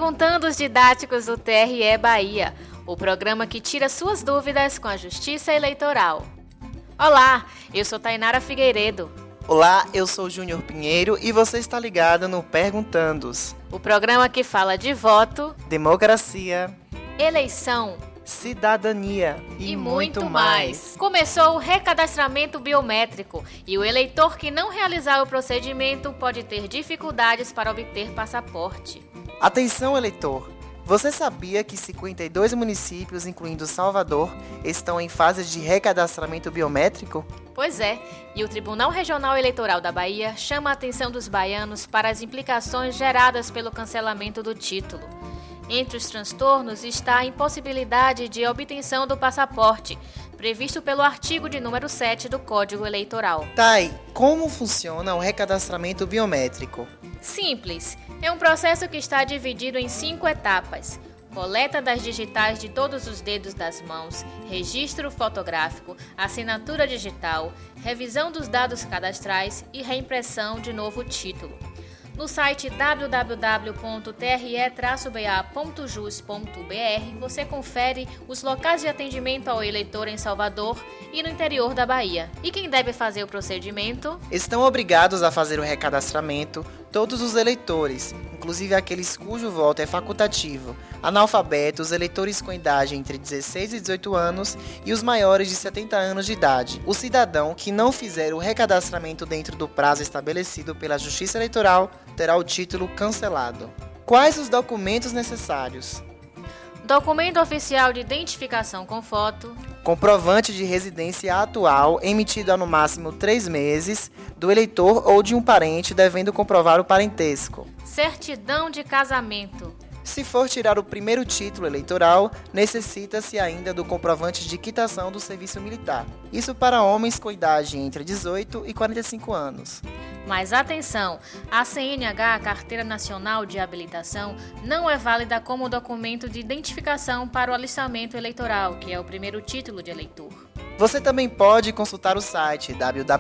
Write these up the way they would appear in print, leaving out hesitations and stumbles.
Perguntando os didáticos do TRE Bahia, o programa que tira suas dúvidas com a Justiça Eleitoral. Olá, eu sou Tainara Figueiredo. Olá, eu sou Júnior Pinheiro e você está ligado no Perguntandos. O programa que fala de voto, democracia, eleição, cidadania e muito mais. Começou o recadastramento biométrico e o eleitor que não realizar o procedimento pode ter dificuldades para obter passaporte. Atenção, eleitor! Você sabia que 52 municípios, incluindo Salvador, estão em fase de recadastramento biométrico? Pois é, e o Tribunal Regional Eleitoral da Bahia chama a atenção dos baianos para as implicações geradas pelo cancelamento do título. Entre os transtornos está a impossibilidade de obtenção do passaporte, previsto pelo artigo de número 7 do Código Eleitoral. Thay, como funciona o recadastramento biométrico? Simples. É um processo que está dividido em 5 etapas. Coleta das digitais de todos os dedos das mãos, registro fotográfico, assinatura digital, revisão dos dados cadastrais e reimpressão de novo título. No site www.tre-ba.jus.br você confere os locais de atendimento ao eleitor em Salvador e no interior da Bahia. E quem deve fazer o procedimento? Estão obrigados a fazer o recadastramento todos os eleitores, inclusive aqueles cujo voto é facultativo, analfabetos, eleitores com idade entre 16 e 18 anos e os maiores de 70 anos de idade. O cidadão que não fizer o recadastramento dentro do prazo estabelecido pela Justiça Eleitoral terá o título cancelado. Quais os documentos necessários? Documento oficial de identificação com foto, comprovante de residência atual emitido há no máximo 3 meses do eleitor ou de um parente devendo comprovar o parentesco. Certidão de casamento. Se for tirar o primeiro título eleitoral, necessita-se ainda do comprovante de quitação do serviço militar. Isso para homens com idade entre 18 e 45 anos. Mas atenção, a CNH, a Carteira Nacional de Habilitação, não é válida como documento de identificação para o alistamento eleitoral, que é o primeiro título de eleitor. Você também pode consultar o site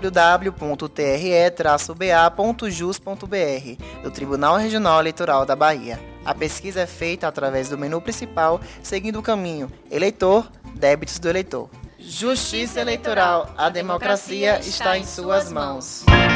www.tre-ba.jus.br do Tribunal Regional Eleitoral da Bahia. A pesquisa é feita através do menu principal, seguindo o caminho Eleitor, Débitos do Eleitor. Justiça Eleitoral, a democracia está em suas mãos.